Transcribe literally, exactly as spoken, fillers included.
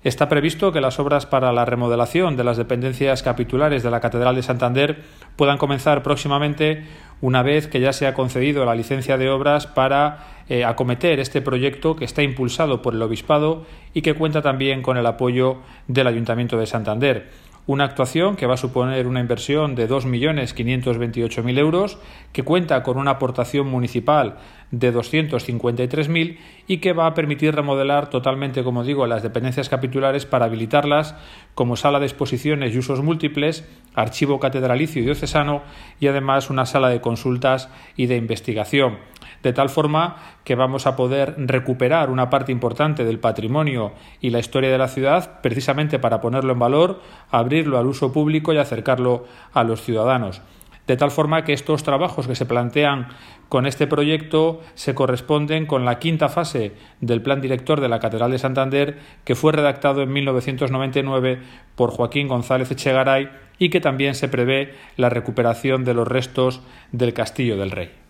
Está previsto que las obras para la remodelación de las dependencias capitulares de la Catedral de Santander puedan comenzar próximamente, una vez que ya se ha concedido la licencia de obras para eh, acometer este proyecto, que está impulsado por el Obispado y que cuenta también con el apoyo del Ayuntamiento de Santander. Una actuación que va a suponer una inversión de dos millones quinientos veintiocho mil euros, que cuenta con una aportación municipal de doscientos cincuenta y tres mil y que va a permitir remodelar totalmente, como digo, las dependencias capitulares para habilitarlas como sala de exposiciones y usos múltiples, archivo catedralicio y diocesano y además una sala de consultas y de investigación. De tal forma que vamos a poder recuperar una parte importante del patrimonio y la historia de la ciudad, precisamente para ponerlo en valor, abrirlo al uso público y acercarlo a los ciudadanos. De tal forma que estos trabajos que se plantean con este proyecto se corresponden con la quinta fase del Plan Director de la Catedral de Santander, que fue redactado en mil novecientos noventa y nueve por Joaquín González Echegaray y que también se prevé la recuperación de los restos del Castillo del Rey.